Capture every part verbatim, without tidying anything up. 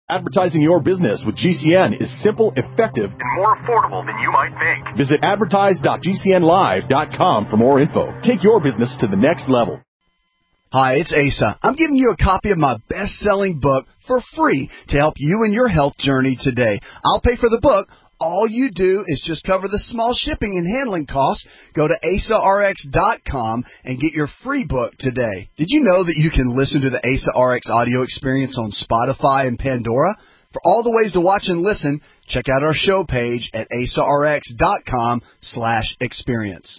Advertising your business with G C N is simple, effective, and more affordable than you might think. Visit advertise dot g c n live dot com for more info. Take your business to the next level. Hi, it's Asa. I'm giving you a copy of my best-selling book for free to help you in your health journey today. I'll pay for the book. All you do is just cover the small shipping and handling costs. Go to asa r x dot com and get your free book today. Did you know that you can listen to the Asa R X audio experience on Spotify and Pandora? For all the ways to watch and listen, check out our show page at asa r x dot com slash experience.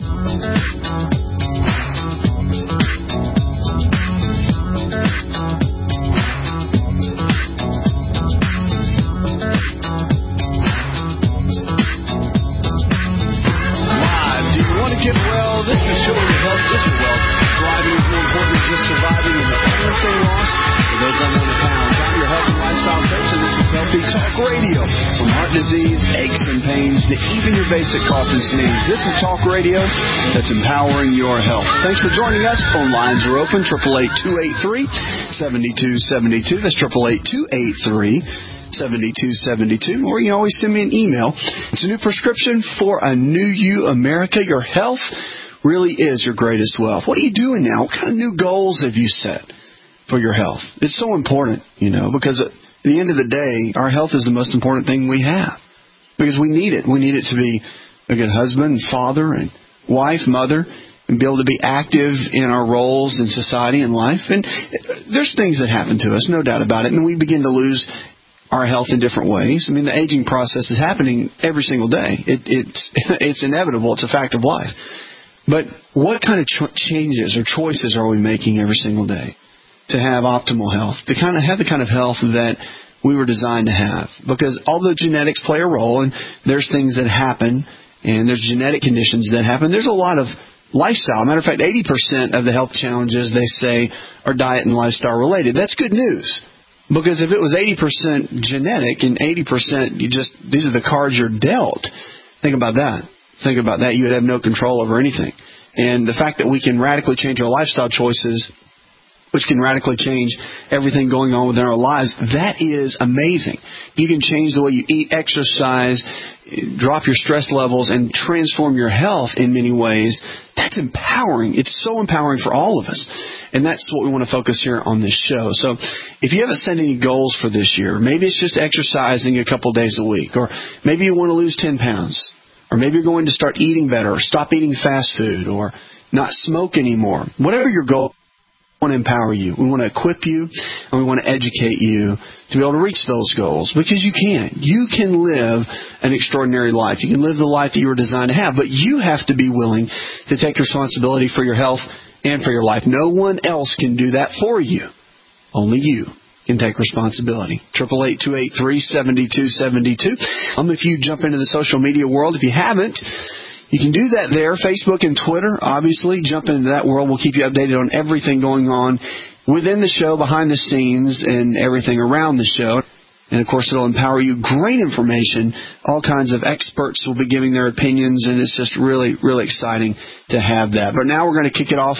Get well, this is showing your health is your wealth. Thriving is more important than just surviving, and the only thing lost are those unwanted pounds. I'm your health and lifestyle coach, and this is Healthy Talk Radio. From heart disease, aches and pains, to even your basic cough and sneeze, this is Talk Radio that's empowering your health. Thanks for joining us. Phone lines are open, eight eight eight, two eight three, seven two seven two. That's eight eight eight, two eight three, seven two seven two, or you can always send me an email. It's a new prescription for a new you, America. Your health really is your greatest wealth. What are you doing now? What kind of new goals have you set for your health? It's so important, you know, because at the end of the day, our health is the most important thing we have, because we need it. We need it to be a good husband, father, and wife, mother, and be able to be active in our roles in society and life. And there's things that happen to us, no doubt about it, and we begin to lose our health in different ways. I mean, the aging process is happening every single day. It, it's it's inevitable. It's a fact of life. But what kind of ch- changes or choices are we making every single day to have optimal health, to kind of have the kind of health that we were designed to have? Because although genetics play a role, and there's things that happen, and there's genetic conditions that happen, there's a lot of lifestyle. Matter of fact, eighty percent of the health challenges, they say, are diet and lifestyle related. That's good news. Because if it was eighty percent genetic and eighty percent, you just, these are the cards you're dealt. Think about that. Think about that. You would have no control over anything. And the fact that we can radically change our lifestyle choices, which can radically change everything going on within our lives, that is amazing. You can change the way you eat, exercise, drop your stress levels, and transform your health in many ways. That's empowering. It's so empowering for all of us. And that's what we want to focus here on this show. So if you haven't set any goals for this year, maybe it's just exercising a couple days a week, or maybe you want to lose ten pounds, or maybe you're going to start eating better, or stop eating fast food, or not smoke anymore. Whatever your goal, we want to empower you. We want to equip you, and we want to educate you to be able to reach those goals, because you can. You can live an extraordinary life. You can live the life that you were designed to have, but you have to be willing to take responsibility for your health and for your life. No one else can do that for you. Only you can take responsibility. eight eight eight, two eight three, seven two seven two. Um, if you jump into the social media world, if you haven't, you can do that there, Facebook and Twitter. Obviously, jump into that world. We'll keep you updated on everything going on within the show, behind the scenes, and everything around the show. And, of course, it'll empower you. Great information. All kinds of experts will be giving their opinions, and it's just really, really exciting to have that. But now we're going to kick it off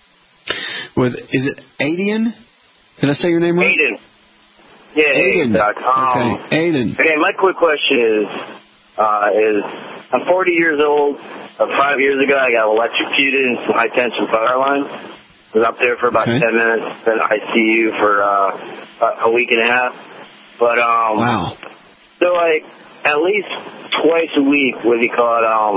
with, is it Aidan? Did I say your name right? Aidan. Yeah, Aidan. Um, okay, Aidan. Okay, my quick question is, uh, is I'm forty years old. Uh, five years ago, I got electrocuted in some high-tension power lines. I was up there for about okay. ten minutes, then I C U for uh, a week and a half. But, um, wow. So, like, at least twice a week, what do you call it, um,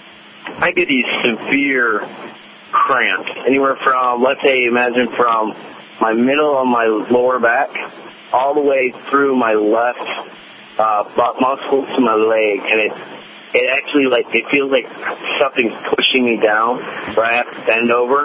I get these severe cramps. Anywhere from, let's say, imagine from my middle of my lower back all the way through my left uh, butt muscle to my leg. And it, it actually, like, it feels like something's pushing me down where I have to bend over.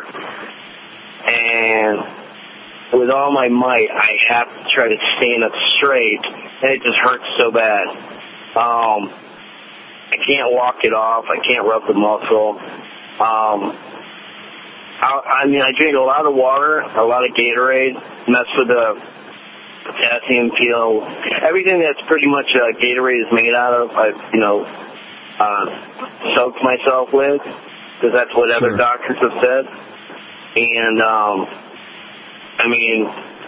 And with all my might, I have to try to stand up straight, and it just hurts so bad. Um, I can't walk it off. I can't rub the muscle. Um, I, I mean, I drink a lot of water, a lot of Gatorade, and that's for the potassium peel. Everything that's pretty much uh, Gatorade is made out of, I've, you know, uh, soaked myself with, because that's what sure. other doctors have said. And, um... I mean,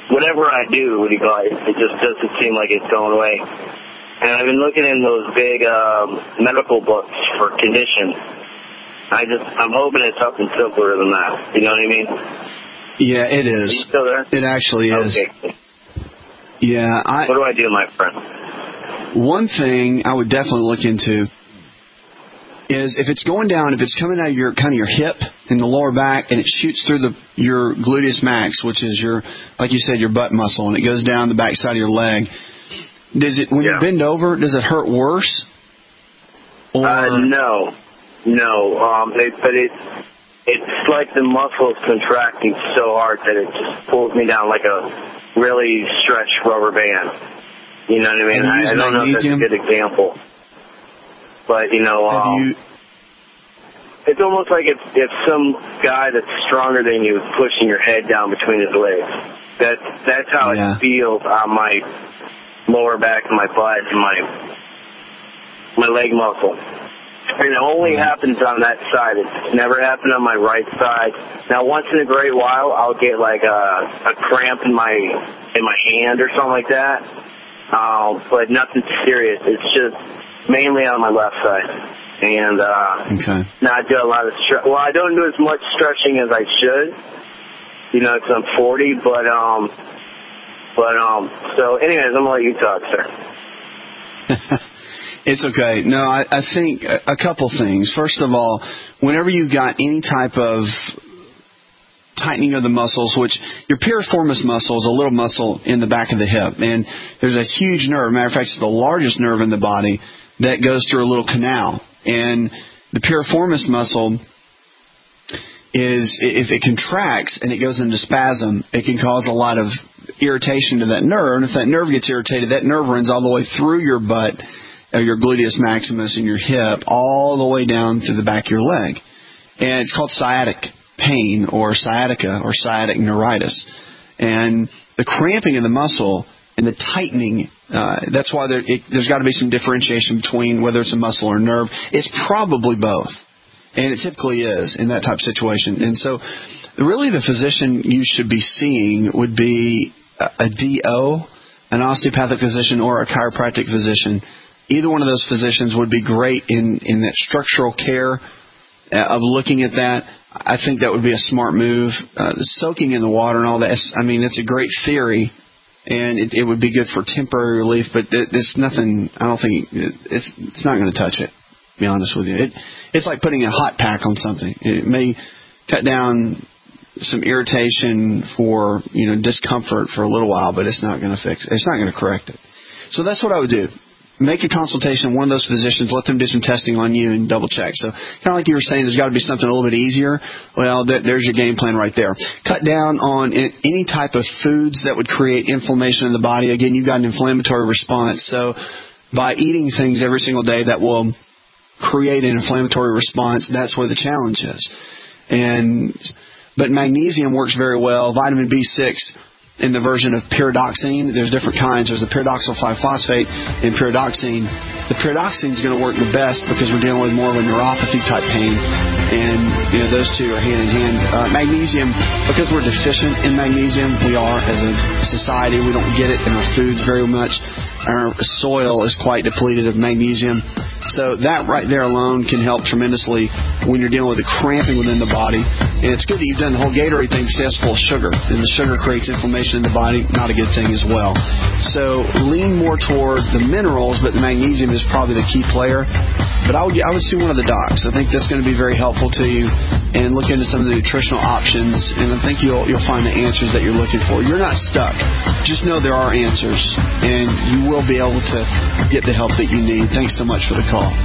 whatever I do, what do you call it, it just doesn't seem like it's going away. And I've been looking in those big um, medical books for conditions. I just, I'm hoping it's something simpler than that. You know what I mean? Yeah, it is. Are you still there? It actually is. Okay. Yeah. I, what do I do, my friend? One thing I would definitely look into is if it's going down, if it's coming out of your kind of your hip in the lower back and it shoots through the your gluteus max, which is your, like you said, your butt muscle, and it goes down the back side of your leg. Does it, when yeah. you bend over, does it hurt worse? Or uh, no, no. Um, it, but it it's like the muscles contracting so hard that it just pulls me down like a really stretched rubber band. You know what I mean? I, I don't know if that's a good example, but you know, Have um, you... it's almost like if if some guy that's stronger than you is pushing your head down between his legs. That that's how yeah. it feels on my lower back and my butt and my my leg muscle. And it only happens on that side. It's never happened on my right side. Now, once in a great while, I'll get like a, a cramp in my in my hand or something like that. Um, but nothing serious. It's just mainly on my left side. And uh, okay. now I do a lot of stretch. Well, I don't do as much stretching as I should. You know, because I'm forty. But um, but um. So, anyways, I'm gonna let you talk, sir. It's okay. No, I, I think a, a couple things. First of all, whenever you've got any type of tightening of the muscles, which your piriformis muscle is a little muscle in the back of the hip, and there's a huge nerve. Matter of fact, it's the largest nerve in the body that goes through a little canal. And the piriformis muscle is, if it contracts and it goes into spasm, it can cause a lot of irritation to that nerve. And if that nerve gets irritated, that nerve runs all the way through your butt, or your gluteus maximus and your hip, all the way down through the back of your leg. And it's called sciatic pain or sciatica or sciatic neuritis. And the cramping of the muscle and the tightening, uh, that's why there, it, there's got to be some differentiation between whether it's a muscle or a nerve. It's probably both. And it typically is in that type of situation. And so really the physician you should be seeing would be a, a D O, an osteopathic physician, or a chiropractic physician. Either one of those physicians would be great in, in that structural care of looking at that. I think that would be a smart move. Uh, soaking in the water and all that, I mean, it's a great theory, and it, it would be good for temporary relief, but it's nothing, I don't think, it's it's not going to touch it, to be honest with you. It, it's like putting a hot pack on something. It may cut down some irritation for, you know, discomfort for a little while, but it's not going to fix it. It's not going to correct it. So that's what I would do. Make a consultation with one of those physicians. Let them do some testing on you and double check. So kind of like you were saying, there's got to be something a little bit easier. Well, th- there's your game plan right there. Cut down on in- any type of foods that would create inflammation in the body. Again, you've got an inflammatory response. So by eating things every single day that will create an inflammatory response, that's where the challenge is. And but magnesium works very well. Vitamin B six. In the version of pyridoxine, there's different kinds. There's the pyridoxal five phosphate and pyridoxine. The pyridoxine is going to work the best because we're dealing with more of a neuropathy type pain, and you know those two are hand in hand. Uh, magnesium, because we're deficient in magnesium, we are as a society. We don't get it in our foods very much. Our soil is quite depleted of magnesium. So that right there alone can help tremendously when you're dealing with the cramping within the body. And it's good that you've done the whole Gatorade thing because that's full of sugar. And the sugar creates inflammation in the body, not a good thing as well. So lean more toward the minerals, but the magnesium is probably the key player. But I would I would see one of the docs. I think that's going to be very helpful to you. And look into some of the nutritional options. And I think you'll you'll find the answers that you're looking for. You're not stuck. Just know there are answers. And you will be able to get the help that you need. Thanks so much for the call.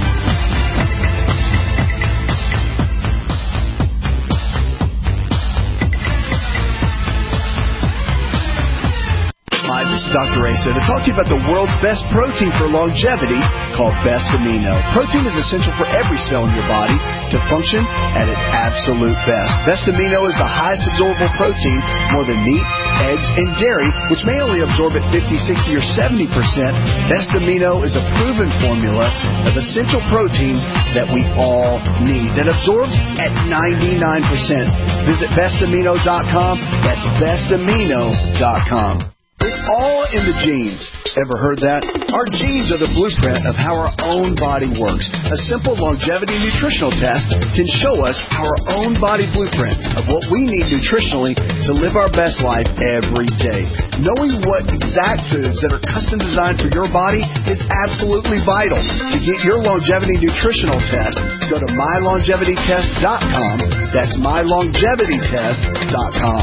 Hi, this is Doctor Asa to talk to you about the world's best protein for longevity called Best Amino. Protein is essential for every cell in your body to function at its absolute best. Best Amino is the highest absorbable protein, more than meat, eggs, and dairy, which may only absorb at fifty, sixty, or seventy percent, Best Amino is a proven formula of essential proteins that we all need that absorbs at ninety-nine percent. Visit best amino dot com. That's best amino dot com. It's all in the genes. Ever heard that? Our genes are the blueprint of how our own body works. A simple longevity nutritional test can show us our own body blueprint of what we need nutritionally to live our best life every day. Knowing what exact foods that are custom designed for your body is absolutely vital. To get your longevity nutritional test, go to my longevity test dot com. That's my longevity test dot com.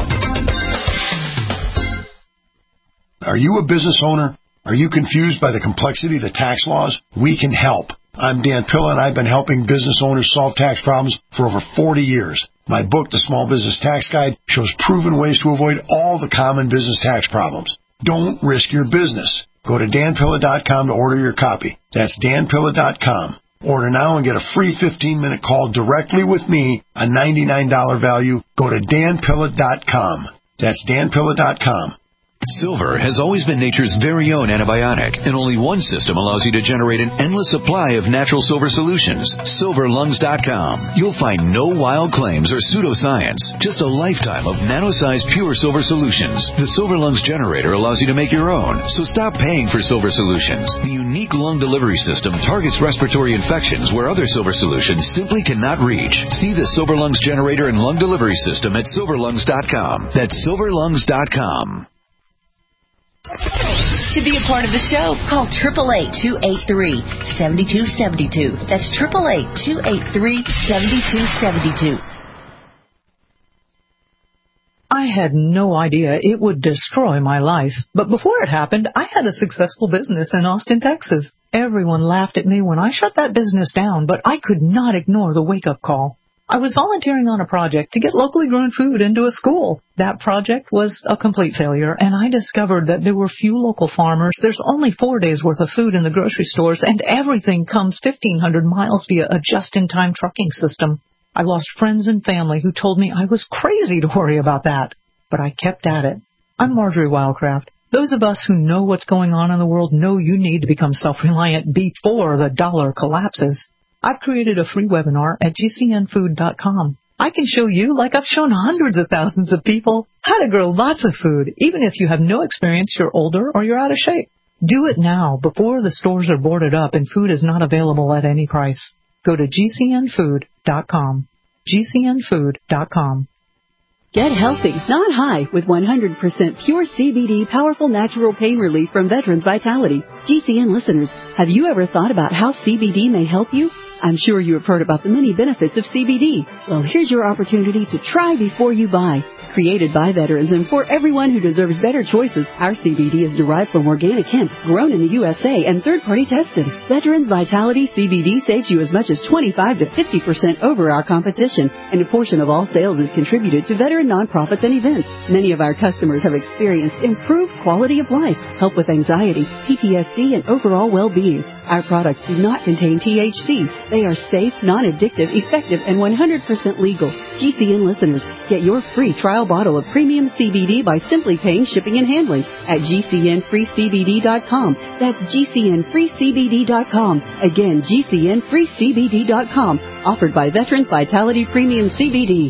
Are you a business owner? Are you confused by the complexity of the tax laws? We can help. I'm Dan Pilla, and I've been helping business owners solve tax problems for over forty years. My book, The Small Business Tax Guide, shows proven ways to avoid all the common business tax problems. Don't risk your business. Go to dan pilla dot com to order your copy. That's dan pilla dot com. Order now and get a free fifteen-minute call directly with me, a ninety-nine dollars value. Go to dan pilla dot com. That's dan pilla dot com. Silver has always been nature's very own antibiotic, and only one system allows you to generate an endless supply of natural silver solutions. silver lungs dot com. You'll find no wild claims or pseudoscience, just a lifetime of nano-sized pure silver solutions. The Silver Lungs generator allows you to make your own, so stop paying for silver solutions. The unique lung delivery system targets respiratory infections where other silver solutions simply cannot reach. See the Silver Lungs generator and lung delivery system at silver lungs dot com. That's silver lungs dot com. To be a part of the show, call eight eight eight, two eight three, seven two seven two. That's eight eight eight, two eight three, seven two seven two. I had no idea it would destroy my life. But before it happened, I had a successful business in Austin, Texas. Everyone laughed at me when I shut that business down, but I could not ignore the wake-up call. I was volunteering on a project to get locally grown food into a school. That project was a complete failure, and I discovered that there were few local farmers. There's only four days' worth of food in the grocery stores, and everything comes fifteen hundred miles via a just-in-time trucking system. I lost friends and family who told me I was crazy to worry about that, but I kept at it. I'm Marjorie Wildcraft. Those of us who know what's going on in the world know you need to become self-reliant before the dollar collapses. I've created a free webinar at g c n food dot com. I can show you, like I've shown hundreds of thousands of people, how to grow lots of food, even if you have no experience, you're older, or you're out of shape. Do it now, before the stores are boarded up and food is not available at any price. Go to g c n food dot com. g c n food dot com. Get healthy, not high, with one hundred percent pure C B D powerful natural pain relief from Veterans Vitality. G C N listeners, have you ever thought about how C B D may help you? I'm sure you have heard about the many benefits of C B D. Well, here's your opportunity to try before you buy. Created by veterans and for everyone who deserves better choices, our C B D is derived from organic hemp, grown in the U S A and third-party tested. Veterans Vitality C B D saves you as much as twenty-five to fifty percent over our competition, and a portion of all sales is contributed to veteran nonprofits and events. Many of our customers have experienced improved quality of life, help with anxiety, P T S D, and overall well-being. Our products do not contain T H C. They are safe, non-addictive, effective, and one hundred percent legal. G C N listeners, get your free trial bottle of premium C B D by simply paying shipping and handling at g c n free c b d dot com. That's g c n free c b d dot com. Again, g c n free c b d dot com. Offered by Veterans Vitality Premium C B D.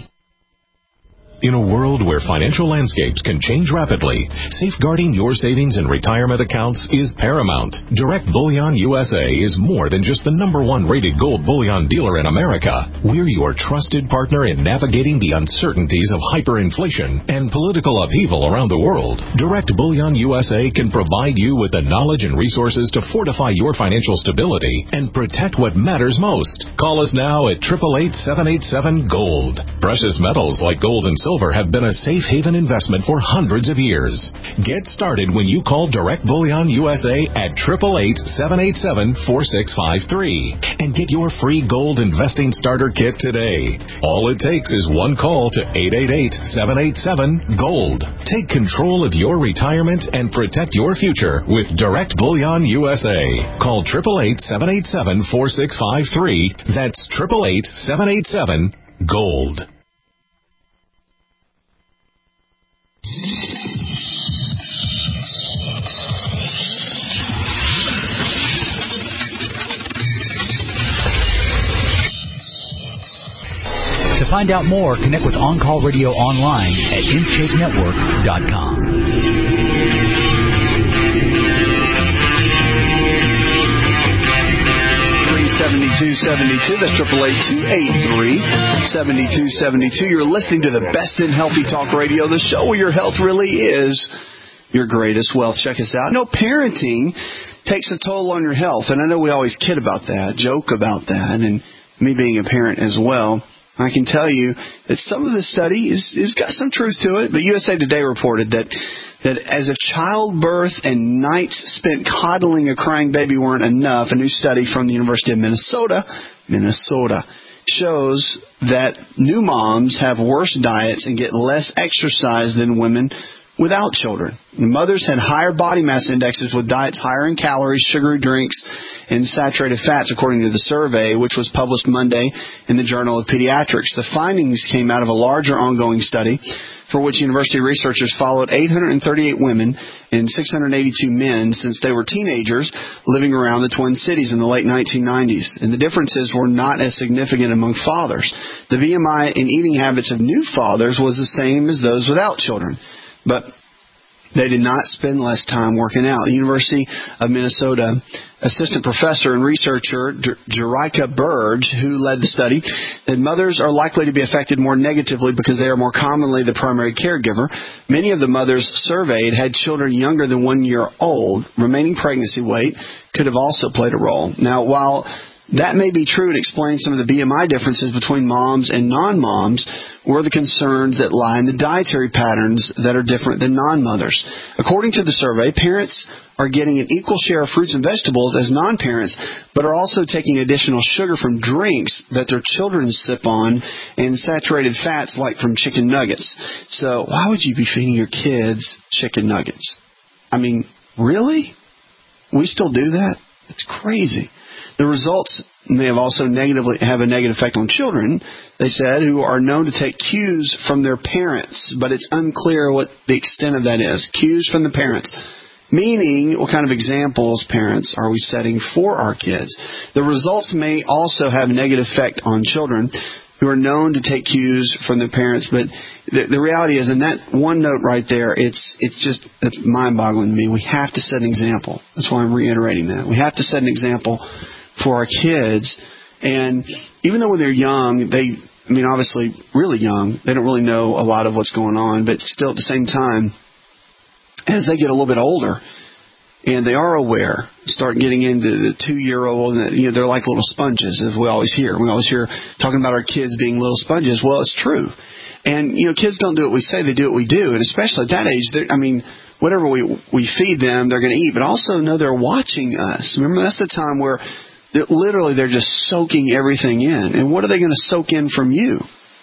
In a world where financial landscapes can change rapidly, safeguarding your savings and retirement accounts is paramount. Direct Bullion U S A is more than just the number one rated gold bullion dealer in America. We're your trusted partner in navigating the uncertainties of hyperinflation and political upheaval around the world. Direct Bullion U S A can provide you with the knowledge and resources to fortify your financial stability and protect what matters most. Call us now at eight eight eight, seven eight seven, GOLD. Precious metals like gold and silver have been a safe haven investment for hundreds of years. Get started when you call Direct Bullion U S A at eight eight eight, seven eight seven, four six five three and get your free gold investing starter kit today. All it takes is one call to eight eight eight, seven eight seven, GOLD. Take control of your retirement and protect your future with Direct Bullion U S A. Call eight eight eight, seven eight seven, four six five three. That's eight eight eight, seven eight seven, GOLD. To find out more, connect with On Call Radio online at intake network dot com. seventy-two seventy-two. That's triple eight two eight three seven two seven two. You're listening to the best in healthy talk radio, the show where your health really is your greatest wealth. Check us out. No, parenting takes a toll on your health, and I know we always kid about that, joke about that, and me being a parent as well. I can tell you that some of the study is, is got some truth to it, but U S A Today reported that that as if childbirth and nights spent coddling a crying baby weren't enough, a new study from the University of Minnesota, Minnesota, shows that new moms have worse diets and get less exercise than women without children. The mothers had higher body mass indexes with diets higher in calories, sugary drinks, and saturated fats, according to the survey, which was published Monday in the Journal of Pediatrics. The findings came out of a larger ongoing study for which university researchers followed eight hundred thirty-eight women and six hundred eighty-two men since they were teenagers living around the Twin Cities in the late nineteen nineties. And the differences were not as significant among fathers. The B M I and eating habits of new fathers was the same as those without children. But they did not spend less time working out. The University of Minnesota assistant professor and researcher Jericka Burge, who led the study, that mothers are likely to be affected more negatively because they are more commonly the primary caregiver. Many of the mothers surveyed had children younger than one year old. Remaining pregnancy weight could have also played a role. Now, while that may be true to explain some of the B M I differences between moms and non-moms, were the concerns that lie in the dietary patterns that are different than non-mothers. According to the survey, parents are getting an equal share of fruits and vegetables as non-parents, but are also taking additional sugar from drinks that their children sip on and saturated fats like from chicken nuggets. So why would you be feeding your kids chicken nuggets? I mean, really? We still do that? It's crazy. The results may have also negatively have a negative effect on children, they said, who are known to take cues from their parents, but it's unclear what the extent of that is. Cues from the parents. Meaning, what kind of examples, parents, are we setting for our kids? The results may also have a negative effect on children who are known to take cues from their parents, but the, the reality is, in that one note right there, it's it's just it's mind-boggling to me. We have to set an example. That's why I'm reiterating that. We have to set an example for our kids, and even though when they're young, they, I mean, obviously really young, they don't really know a lot of what's going on, but still at the same time, as they get a little bit older, and they are aware, start getting into the two-year-old, and, you know, they're like little sponges, as we always hear. We always hear talking about our kids being little sponges. Well, it's true. And, you know, kids don't do what we say, they do what we do. And especially at that age, I mean, whatever we we feed them, they're going to eat. But also know they're watching us. Remember, that's the time where they're, literally they're just soaking everything in. And what are they going to soak in from you?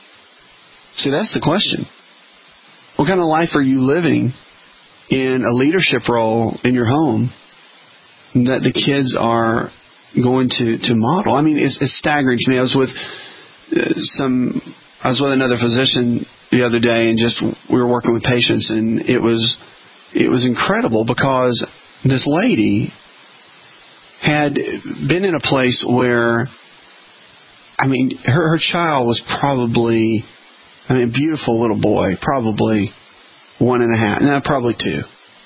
See, that's the question. What kind of life are you living in a leadership role in your home that the kids are going to, to model? I mean, it's, it's staggering to me. I was with uh, some, I was with another physician the other day, and just we were working with patients, and it was it was incredible because this lady had been in a place where, I mean, her her child was probably, I mean, a beautiful little boy, probably one and a half, no, probably two.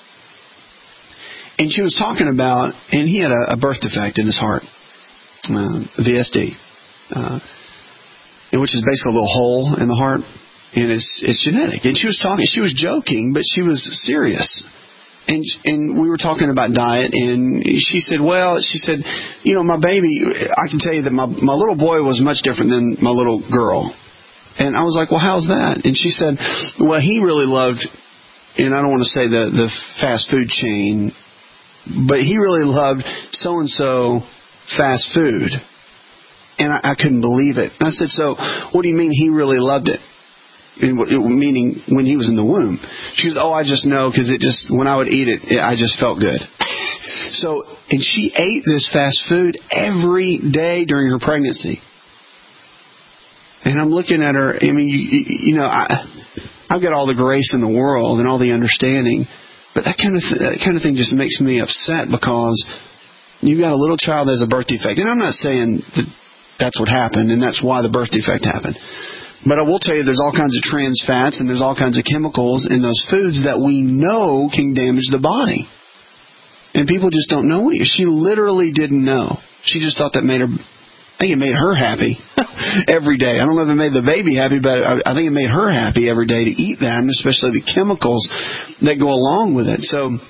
And she was talking about, and he had a, a birth defect in his heart, uh, V S D, uh, which is basically a little hole in the heart, and it's it's genetic. And she was talking, she was joking, but she was serious. And and we were talking about diet, and she said, well, she said, you know, my baby, I can tell you that my my little boy was much different than my little girl. And I was like, well, how's that? And she said, well, he really loved, and I don't want to say the, the fast food chain, but he really loved so-and-so fast food. And I, I couldn't believe it. And I said, so what do you mean he really loved it? And, meaning when he was in the womb. She goes, oh, I just know because it just, when I would eat it, it, I just felt good. So, and she ate this fast food every day during her pregnancy. And I'm looking at her, I mean, you, you know, I, I've got all the grace in the world and all the understanding, but that kind of th- that kind of thing just makes me upset because you've got a little child that has a birth defect. And I'm not saying that that's what happened and that's why the birth defect happened. But I will tell you, there's all kinds of trans fats and there's all kinds of chemicals in those foods that we know can damage the body. And people just don't know. She literally didn't know. She just thought that made her, I think it made her happy every day. I don't know if it made the baby happy, but I think it made her happy every day to eat that, and especially the chemicals that go along with it. So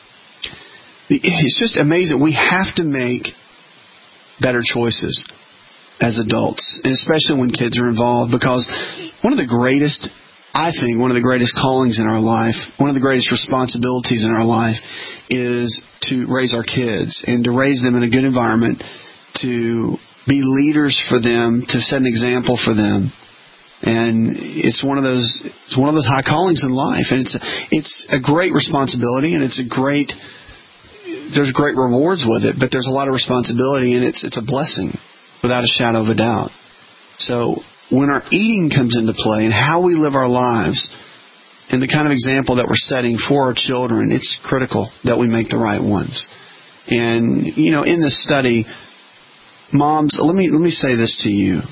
it's just amazing. We have to make better choices as adults, and especially when kids are involved, because one of the greatest, I think, one of the greatest callings in our life, one of the greatest responsibilities in our life is to raise our kids and to raise them in a good environment, to be leaders for them, to set an example for them. And it's one of those, it's one of those high callings in life, and it's a, it's a great responsibility, and it's a great, there's great rewards with it, but there's a lot of responsibility, and it's it's a blessing without a shadow of a doubt. So when our eating comes into play and how we live our lives and the kind of example that we're setting for our children, it's critical that we make the right ones. And, you know, in this study, moms, let me let me say this to you.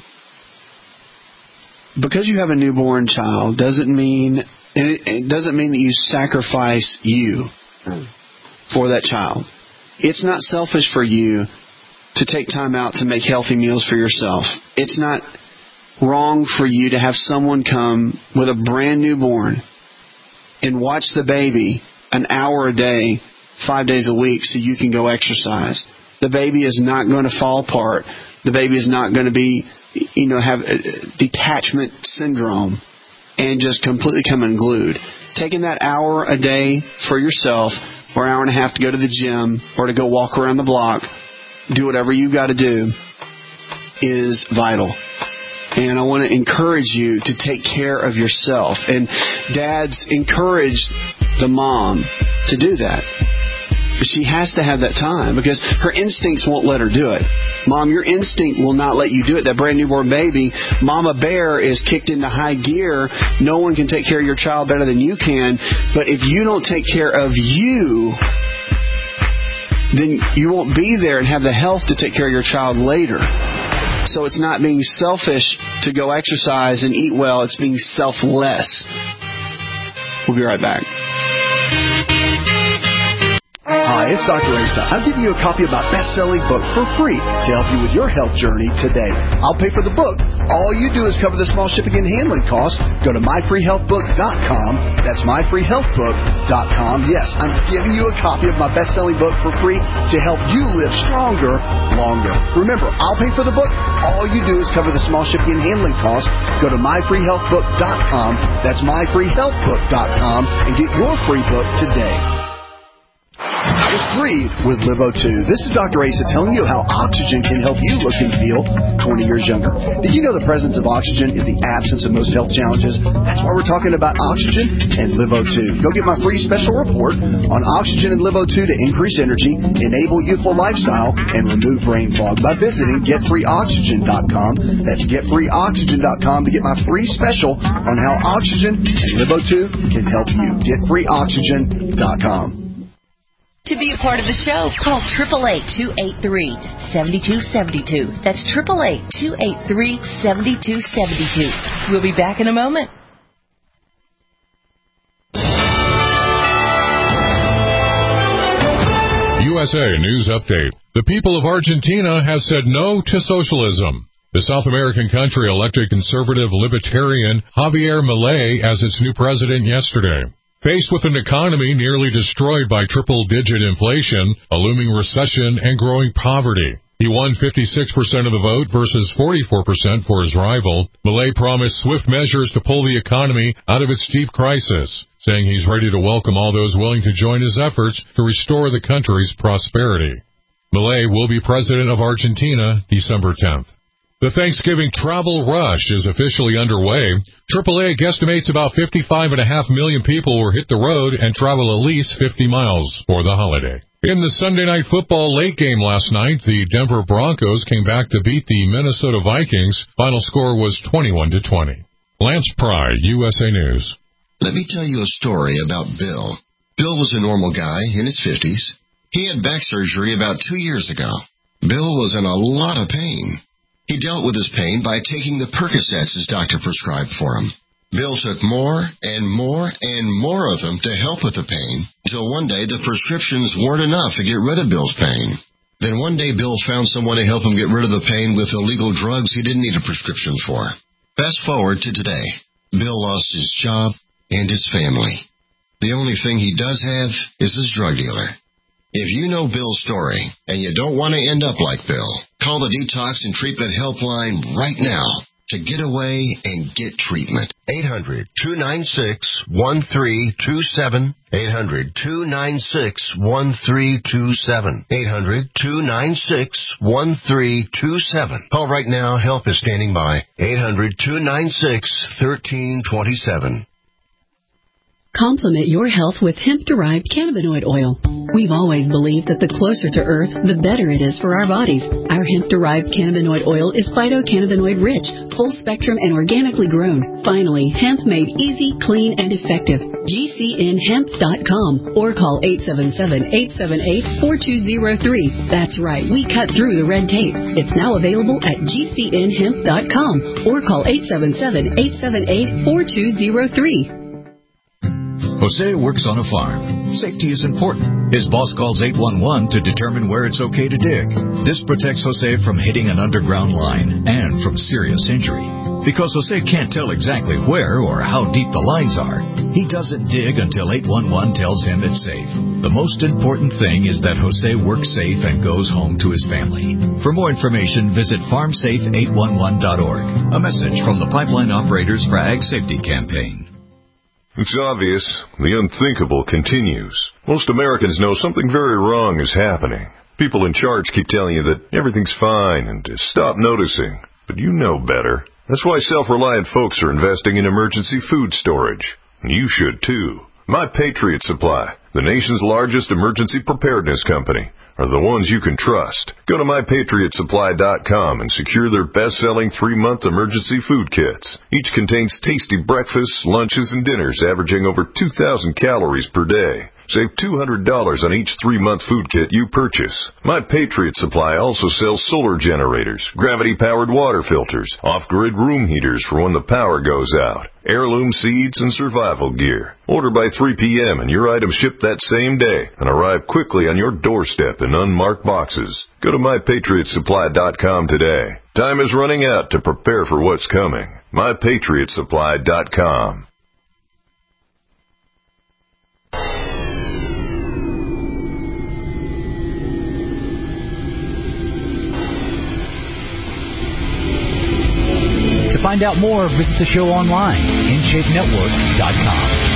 Because you have a newborn child doesn't mean it, it doesn't mean that you sacrifice you for that child. It's not selfish for you to take time out to make healthy meals for yourself. It's not wrong for you to have someone come with a brand newborn and watch the baby an hour a day, five days a week, so you can go exercise. The baby is not going to fall apart. The baby is not going to be, you know, have detachment syndrome and just completely come unglued. Taking that hour a day for yourself, or an hour and a half to go to the gym, or to go walk around the block, do whatever you got to do, is vital. And I want to encourage you to take care of yourself. And dads, encourage the mom to do that. But she has to have that time, because her instincts won't let her do it. Mom, your instinct will not let you do it. That brand newborn baby, Mama Bear is kicked into high gear. No one can take care of your child better than you can. But if you don't take care of you, then you won't be there and have the health to take care of your child later. So it's not being selfish to go exercise and eat well. It's being selfless. We'll be right back. Hi, it's Doctor Asa. I'm giving you a copy of my best-selling book for free to help you with your health journey today. I'll pay for the book. All you do is cover the small shipping and handling costs. Go to my free health book dot com. That's my free health book dot com. Yes, I'm giving you a copy of my best-selling book for free to help you live stronger, longer. Remember, I'll pay for the book. All you do is cover the small shipping and handling costs. Go to my free health book dot com. That's my free health book dot com and get your free book today. It's free with Live O two. This is Doctor Asa telling you how oxygen can help you look and feel twenty years younger. Did you know the presence of oxygen is the absence of most health challenges? That's why we're talking about oxygen and Live O two. Go get my free special report on oxygen and Live O two to increase energy, enable youthful lifestyle, and remove brain fog by visiting get free oxygen dot com. That's get free oxygen dot com to get my free special on how oxygen and Live O two can help you. get free oxygen dot com. To be a part of the show, call eight eight eight, two eight three, seven two seven two. That's eight eight eight, two eight three, seven two seven two. We'll be back in a moment. U S A News Update. The people of Argentina have said no to socialism. The South American country elected conservative libertarian Javier Milei as its new president yesterday. Faced with an economy nearly destroyed by triple-digit inflation, a looming recession, and growing poverty, he won fifty-six percent of the vote versus forty-four percent for his rival. Milei promised swift measures to pull the economy out of its deep crisis, saying he's ready to welcome all those willing to join his efforts to restore the country's prosperity. Milei will be president of Argentina December tenth. The Thanksgiving travel rush is officially underway. triple A guesstimates about fifty-five point five million people will hit the road and travel at least fifty miles for the holiday. In the Sunday Night Football late game last night, the Denver Broncos came back to beat the Minnesota Vikings. Final score was twenty-one to twenty. Lance Pry, U S A News. Let me tell you a story about Bill. Bill was a normal guy in his fifties. He had back surgery about two years ago. Bill was in a lot of pain. He dealt with his pain by taking the Percocets his doctor prescribed for him. Bill took more and more and more of them to help with the pain, until one day the prescriptions weren't enough to get rid of Bill's pain. Then one day Bill found someone to help him get rid of the pain with illegal drugs he didn't need a prescription for. Fast forward to today. Bill lost his job and his family. The only thing he does have is his drug dealer. If you know Bill's story and you don't want to end up like Bill, call the Detox and Treatment Helpline right now to get away and get treatment. eight hundred, two nine six, one three two seven. eight hundred, two nine six, one three two seven. eight hundred, two nine six, one three two seven. Call right now. Help is standing by. eight hundred, two nine six, one three two seven. Complement your health with hemp-derived cannabinoid oil. We've always believed that the closer to Earth, the better it is for our bodies. Our hemp-derived cannabinoid oil is phytocannabinoid-rich, full-spectrum, and organically grown. Finally, hemp made easy, clean, and effective. G C N hemp dot com or call eight seven seven, eight seven eight, four two zero three. That's right, we cut through the red tape. It's now available at G C N hemp dot com or call eight seven seven, eight seven eight, four two zero three. Jose works on a farm. Safety is important. His boss calls eight one one to determine where it's okay to dig. This protects Jose from hitting an underground line and from serious injury. Because Jose can't tell exactly where or how deep the lines are, he doesn't dig until eight one one tells him it's safe. The most important thing is that Jose works safe and goes home to his family. For more information, visit farm safe eight one one dot org. A message from the Pipeline Operators for Ag Safety Campaign. It's obvious. The unthinkable continues. Most Americans know something very wrong is happening. People in charge keep telling you that everything's fine and to stop noticing. But you know better. That's why self-reliant folks are investing in emergency food storage. And you should too. My Patriot Supply, the nation's largest emergency preparedness company, are the ones you can trust. Go to my patriot supply dot com and secure their best-selling three-month emergency food kits. Each contains tasty breakfasts, lunches, and dinners averaging over two thousand calories per day. Save two hundred dollars on each three-month food kit you purchase. My Patriot Supply also sells solar generators, gravity-powered water filters, off-grid room heaters for when the power goes out, heirloom seeds, and survival gear. Order by three p.m. and your items ship that same day and arrive quickly on your doorstep in unmarked boxes. Go to my patriot supply dot com today. Time is running out to prepare for what's coming. my patriot supply dot com. To find out more, visit the show online, in shape network dot com.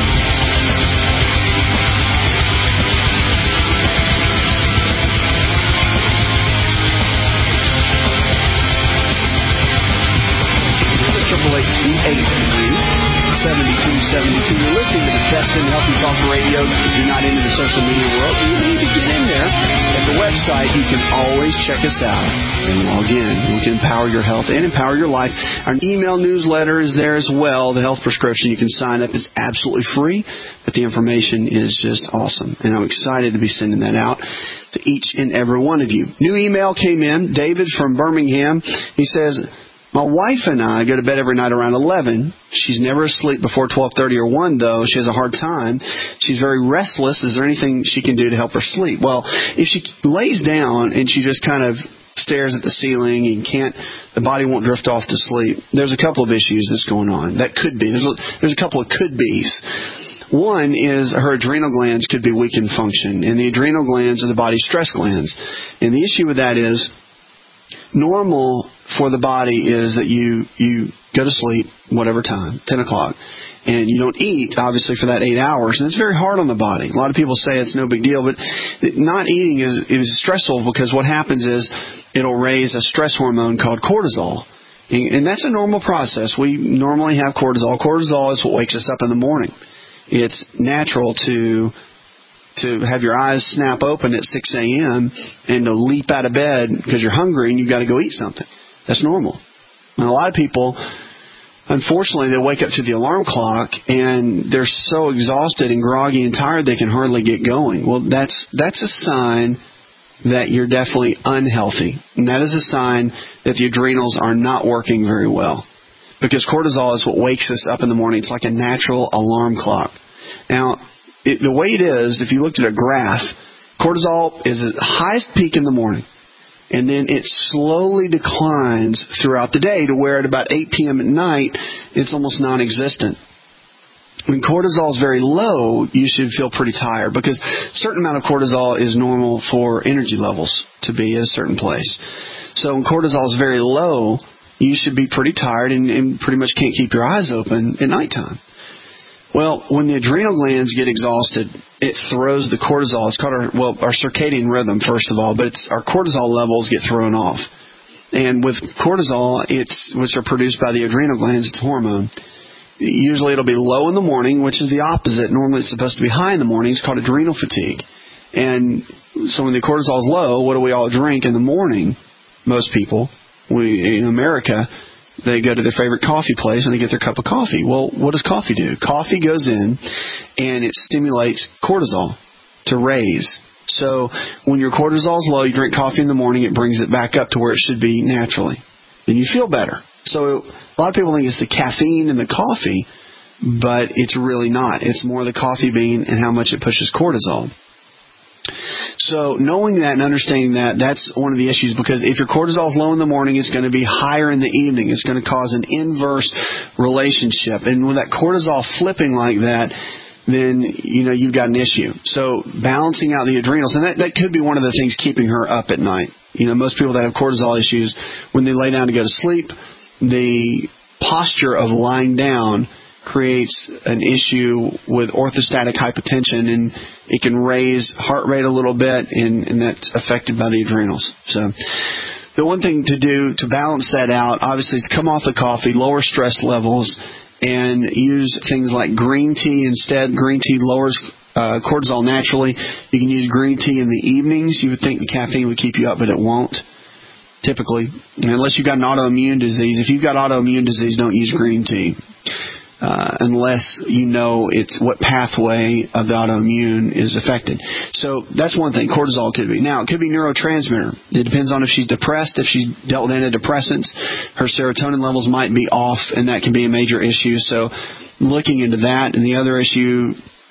eight two eight three, seven two seven two. You're listening to the best in healthy talk radio. If you're not into the social media world, you need to get in there. At the website, you can always check us out and log in. We can empower your health and empower your life. Our email newsletter is there as well. The health prescription, you can sign up. It's absolutely free, but the information is just awesome. And I'm excited to be sending that out to each and every one of you. New email came in. David from Birmingham. He says, my wife and I go to bed every night around eleven. She's never asleep before twelve thirty or one, though. She has a hard time. She's very restless. Is there anything she can do to help her sleep? Well, if she lays down and she just kind of stares at the ceiling and can't, the body won't drift off to sleep, there's a couple of issues that's going on. That could be. There's a, there's a couple of could-bes. One is her adrenal glands could be weak in function, and the adrenal glands are the body's stress glands. And the issue with that is, normal for the body is that you, you go to sleep whatever time, ten o'clock, and you don't eat, obviously, for that eight hours. And it's very hard on the body. A lot of people say it's no big deal, but not eating is, is stressful because what happens is it'll raise a stress hormone called cortisol. And that's a normal process. We normally have cortisol. Cortisol is what wakes us up in the morning. It's natural to to have your eyes snap open at six a.m. and to leap out of bed because you're hungry and you've got to go eat something. That's normal. And a lot of people, unfortunately, they wake up to the alarm clock and they're so exhausted and groggy and tired they can hardly get going. Well, that's that's a sign that you're definitely unhealthy. And that is a sign that the adrenals are not working very well. Because cortisol is what wakes us up in the morning. It's like a natural alarm clock. Now, it, the way it is, if you looked at a graph, cortisol is at the highest peak in the morning. And then it slowly declines throughout the day to where at about eight p.m. at night, it's almost non-existent. When cortisol is very low, you should feel pretty tired because a certain amount of cortisol is normal for energy levels to be at a certain place. So when cortisol is very low, you should be pretty tired and, and pretty much can't keep your eyes open at nighttime. Well, when the adrenal glands get exhausted, it throws the cortisol. It's called our, well, our circadian rhythm, first of all, but it's our cortisol levels get thrown off. And with cortisol, it's which are produced by the adrenal glands, it's a hormone. Usually it'll be low in the morning, which is the opposite. Normally it's supposed to be high in the morning. It's called adrenal fatigue. And so when the cortisol is low, what do we all drink in the morning? Most people, we in America, they go to their favorite coffee place and they get their cup of coffee. Well, what does coffee do? Coffee goes in and it stimulates cortisol to raise. So when your cortisol is low, you drink coffee in the morning, it brings it back up to where it should be naturally. Then you feel better. So a lot of people think it's the caffeine in the coffee, but it's really not. It's more the coffee bean and how much it pushes cortisol. So knowing that and understanding that, that's one of the issues, because if your cortisol is low in the morning, it's going to be higher in the evening. It's going to cause an inverse relationship. And with that cortisol flipping like that, then, you know, you've got an issue. So balancing out the adrenals, and that, that could be one of the things keeping her up at night. You know, most people that have cortisol issues, when they lay down to go to sleep, the posture of lying down creates an issue with orthostatic hypotension, and it can raise heart rate a little bit, and, and that's affected by the adrenals. So the one thing to do to balance that out, obviously, is to come off the coffee, lower stress levels, and use things like green tea instead. Green tea lowers uh, cortisol naturally. You can use green tea in the evenings. You would think the caffeine would keep you up, but it won't. Typically, unless you've got an autoimmune disease. If you've got autoimmune disease, don't use green tea. Uh, unless you know it's what pathway of the autoimmune is affected. So that's one thing. Cortisol could be. Now, it could be neurotransmitter. It depends on if she's depressed, if she's dealt with antidepressants. Her serotonin levels might be off, and that can be a major issue. So looking into that. And the other issue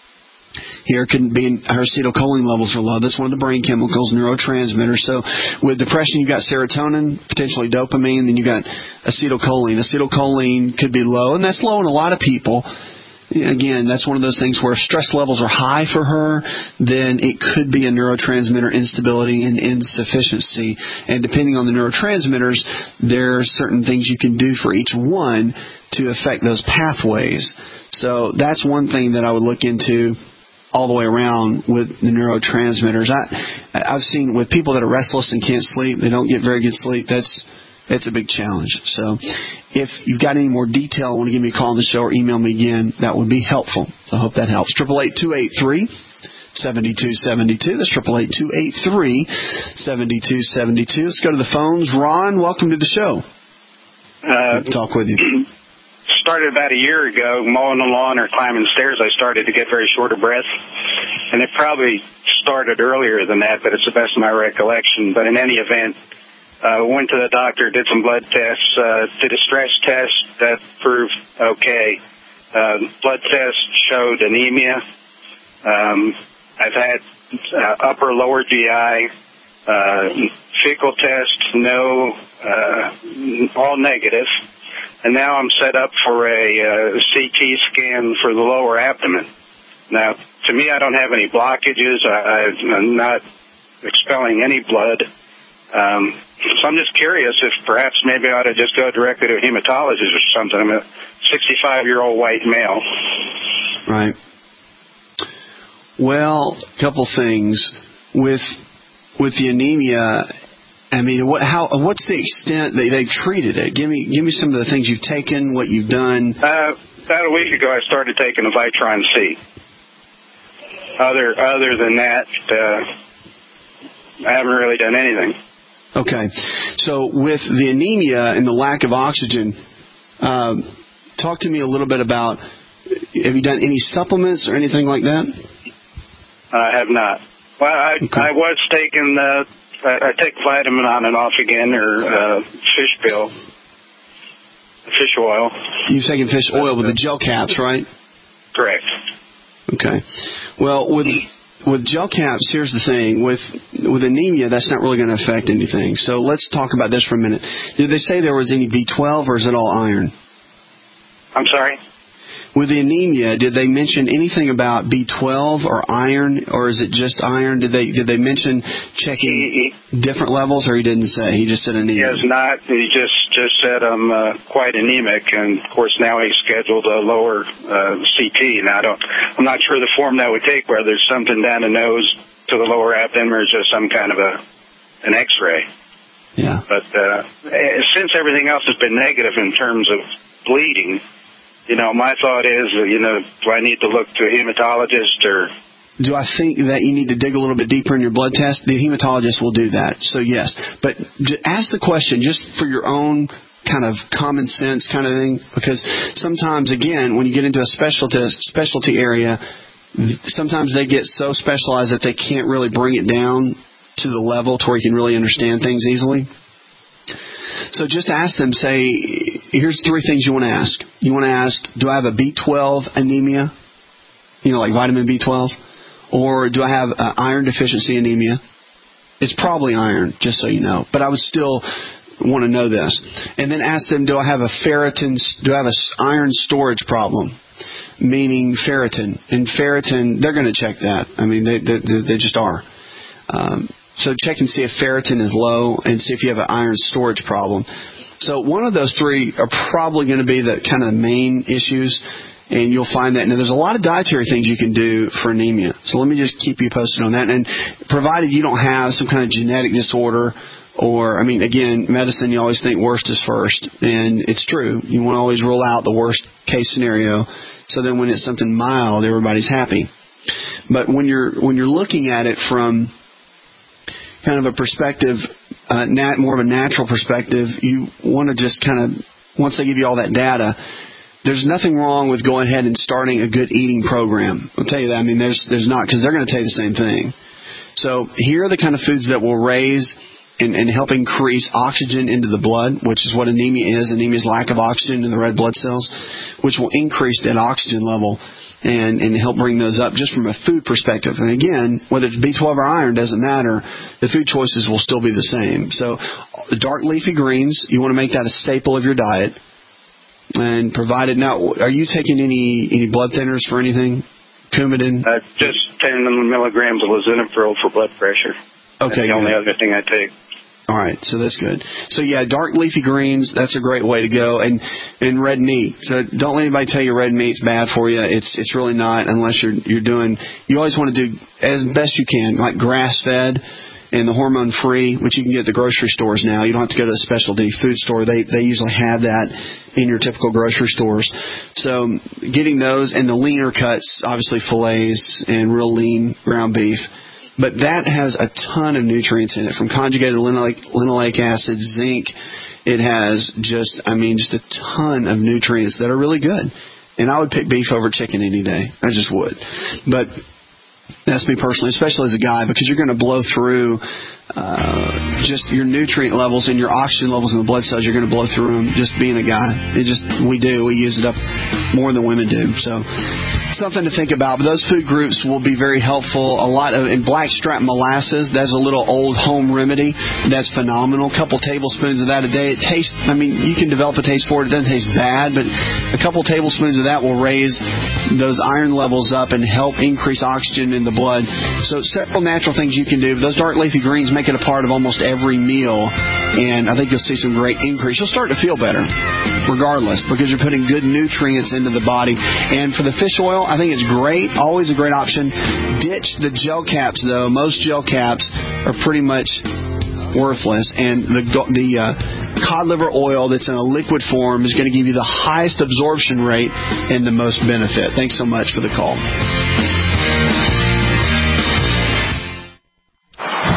here could be her acetylcholine levels are low. That's one of the brain chemicals, neurotransmitters. So with depression, you've got serotonin, potentially dopamine, then you've got acetylcholine. Acetylcholine could be low, and that's low in a lot of people. Again, that's one of those things where if stress levels are high for her, then it could be a neurotransmitter instability and insufficiency. And depending on the neurotransmitters, there are certain things you can do for each one to affect those pathways. So that's one thing that I would look into all the way around with the neurotransmitters. I, I've seen with people that are restless and can't sleep, they don't get very good sleep. That's that's a big challenge. So if you've got any more detail, want to give me a call on the show or email me again, that would be helpful. So I hope that helps. eight eight eight, two eight three, seven two seven two. That's eight eight eight, two eight three, seven two seven two. Let's go to the phones. Ron, welcome to the show. Uh, Good to talk with you. Started about a year ago, mowing the lawn or climbing stairs. I started to get very short of breath, and it probably started earlier than that, but it's the best of my recollection. But in any event, uh, went to the doctor, did some blood tests, uh, did a stress test that proved okay. Uh, blood test showed anemia. Um, I've had uh, upper lower G I, uh, fecal test, no, uh, all negative. And now I'm set up for a uh, C T scan for the lower abdomen. Now, to me, I don't have any blockages. I, I'm not expelling any blood. Um, so I'm just curious if perhaps maybe I ought to just go directly to a hematologist or something. I'm a sixty-five-year-old white male. Right. Well, a couple things. With with the anemia, I mean, what? How? What's the extent that they've treated it? Give me, give me some of the things you've taken, what you've done. Uh, about a week ago, I started taking a Vitron C. Other, other than that, uh, I haven't really done anything. Okay, so with the anemia and the lack of oxygen, um, talk to me a little bit about. Have you done any supplements or anything like that? I have not. Well, I, Okay. I was taking, uh, I, I take vitamin on and off again, or uh, fish pill, fish oil. You've taken fish oil with the gel caps, right? Correct. Okay. Well, with with gel caps, here's the thing. With with anemia, that's not really going to affect anything. So let's talk about this for a minute. Did they say there was any B twelve, or is it all iron? I'm sorry? With the anemia, did they mention anything about B twelve or iron, or is it just iron? Did they did they mention checking he, he, different levels, or he didn't say? He just said anemia. He has not. He just, just said I'm uh, quite anemic, and, of course, now he's scheduled a lower uh, C T. Now, I don't, I'm not sure the form that would take, whether it's something down the nose to the lower abdomen or just some kind of a an X-ray. Yeah. But uh, since everything else has been negative in terms of bleeding, you know, my thought is, you know, do I need to look to a hematologist or... Do I think that you need to dig a little bit deeper in your blood test? The hematologist will do that. So, yes. But ask the question just for your own kind of common sense kind of thing, because sometimes, again, when you get into a specialty, specialty area, sometimes they get so specialized that they can't really bring it down to the level to where you can really understand things easily. So just ask them, say, here's three things you want to ask. You want to ask, do I have a B twelve anemia? You know, like vitamin B twelve? Or do I have uh, iron deficiency anemia? It's probably iron, just so you know. But I would still want to know this. And then ask them, do I have a ferritin, do I have an iron storage problem? Meaning ferritin. And ferritin, they're going to check that. I mean, they, they, they just are. Um, So check and see if ferritin is low and see if you have an iron storage problem. So one of those three are probably going to be the kind of the main issues, and you'll find that. Now, there's a lot of dietary things you can do for anemia. So let me just keep you posted on that. And provided you don't have some kind of genetic disorder or, I mean, again, medicine, you always think worst is first. And it's true. You want to always rule out the worst case scenario. So then when it's something mild, everybody's happy. But when you're when you're looking at it from kind of a perspective, uh, nat, more of a natural perspective, you want to just kind of, once they give you all that data, there's nothing wrong with going ahead and starting a good eating program. I'll tell you that. I mean, there's there's not, because they're going to tell you the same thing. So here are the kind of foods that will raise and, and help increase oxygen into the blood, which is what anemia is. Anemia is lack of oxygen in the red blood cells, which will increase that oxygen level and, and help bring those up just from a food perspective. And again, whether it's B twelve or iron, doesn't matter. The food choices will still be the same. So the dark leafy greens, you want to make that a staple of your diet. And provided, now, are you taking any, any blood thinners for anything? Coumadin? Uh, just ten milligrams of lisinopril for blood pressure. Okay. That's the only other thing I take. All right, so that's good. So, yeah, dark leafy greens, that's a great way to go. And and red meat. So don't let anybody tell you red meat's bad for you. It's it's really not, unless you're you're doing, you always want to do as best you can, like grass-fed and the hormone-free, which you can get at the grocery stores now. You don't have to go to a specialty food store. They they usually have that in your typical grocery stores. So getting those, and the leaner cuts, obviously fillets and real lean ground beef. But that has a ton of nutrients in it, from conjugated linoleic, linoleic acid, zinc. It has just, I mean, just a ton of nutrients that are really good. And I would pick beef over chicken any day. I just would. But that's me personally, especially as a guy, because you're going to blow through uh, just your nutrient levels and your oxygen levels in the blood cells. You're going to blow through them just being a guy. It just, we do. We use it up more than women do. So something to think about. But those food groups will be very helpful. A lot of, in blackstrap molasses, that's a little old home remedy. That's phenomenal. A couple tablespoons of that a day. It tastes, I mean, you can develop a taste for it. It doesn't taste bad, but a couple tablespoons of that will raise those iron levels up and help increase oxygen in the blood. So several natural things you can do. Those dark leafy greens make it a part of almost every meal, and I think you'll see some great increase. You'll start to feel better regardless, because you're putting good nutrients into the body. And for the fish oil, I think it's great, always a great option. Ditch the gel caps, though. Most gel caps are pretty much worthless, and the the uh, cod liver oil that's in a liquid form is going to give you the highest absorption rate and the most benefit. Thanks so much for the call.